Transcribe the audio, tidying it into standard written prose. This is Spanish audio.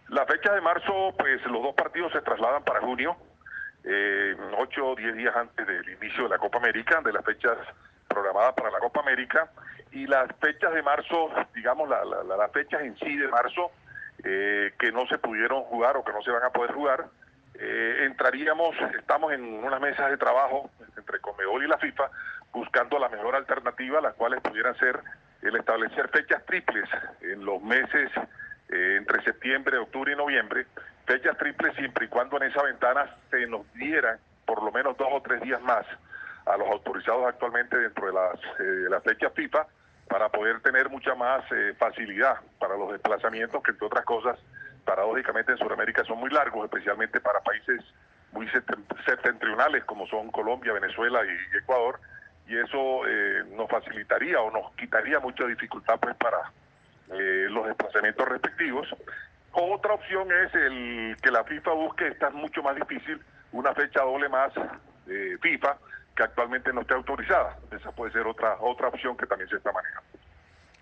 Las fechas de marzo, pues los dos partidos se trasladan para junio, 8 o 10 días antes del inicio de la Copa América, de las fechas programadas para la Copa América, y las fechas de marzo, digamos, las fechas en sí de marzo, que no se pudieron jugar o que no se van a poder jugar, estamos en unas mesas de trabajo entre Conmebol y la FIFA, buscando la mejor alternativa, las cuales pudieran ser el establecer fechas triples en los meses entre septiembre, octubre y noviembre, fechas triples siempre y cuando en esa ventana se nos dieran por lo menos 2 o 3 días más a los autorizados actualmente dentro de las fechas FIFA, para poder tener mucha más facilidad para los desplazamientos, que entre otras cosas, paradójicamente en Sudamérica son muy largos, especialmente para países muy septentrionales como son Colombia, Venezuela y Ecuador, y eso nos facilitaría o nos quitaría mucha dificultad pues para los desplazamientos respectivos. Otra opción es que la FIFA busque, esta es mucho más difícil, una fecha doble más FIFA que actualmente no esté autorizada. Esa puede ser otra opción que también se está manejando.